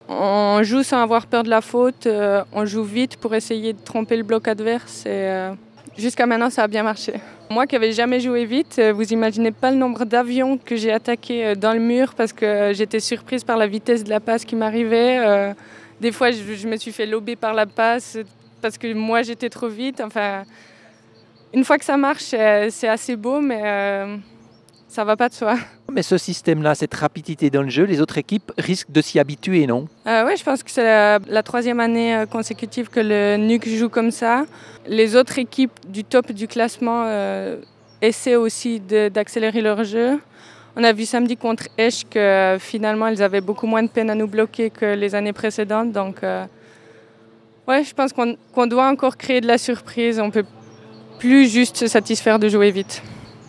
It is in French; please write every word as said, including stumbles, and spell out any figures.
On joue sans avoir peur de la faute, euh, on joue vite pour essayer de tromper le bloc adverse et euh, jusqu'à maintenant ça a bien marché. Moi qui n'avais jamais joué vite, vous imaginez pas le nombre d'avions que j'ai attaqués dans le mur parce que j'étais surprise par la vitesse de la passe qui m'arrivait. Euh, des fois je, je me suis fait lober par la passe parce que moi j'étais trop vite. Enfin, une fois que ça marche, c'est assez beau, mais euh, ça va pas de soi. Mais ce système-là, cette rapidité dans le jeu, les autres équipes risquent de s'y habituer, non? euh, Oui, je pense que c'est la, la troisième année consécutive que le N U C joue comme ça. Les autres équipes du top du classement euh, essaient aussi d'accélérer leur jeu. On a vu samedi contre Esch que euh, finalement, elles avaient beaucoup moins de peine à nous bloquer que les années précédentes. Donc, euh, ouais, je pense qu'on qu'on doit encore créer de la surprise. On ne peut plus juste se satisfaire de jouer vite.